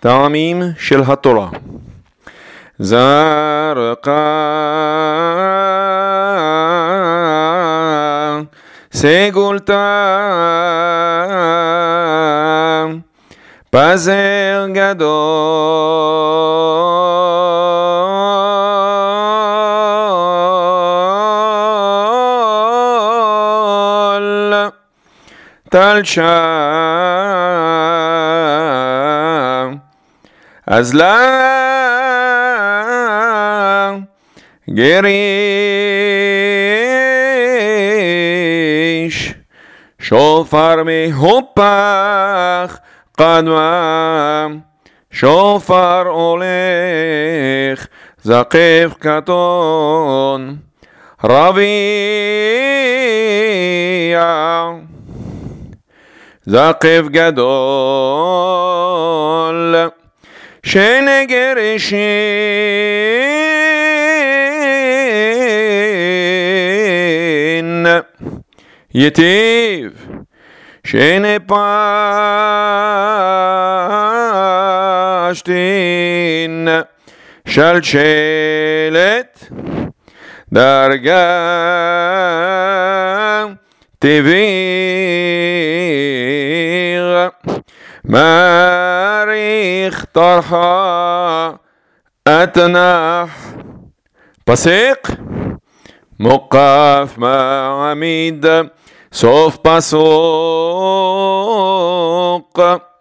טעמים של התורה. זרקה סגולתה פזר גדול תלשה אז לה גריש שופר מהופך קדמה שופר הולך זקף קטון רביע זקף גדול שני גרשין יתיב שני פשטין שלשלת דרגה תביר מעריך טרחה אתנח פסק מוקף מעמיד סוף פסוק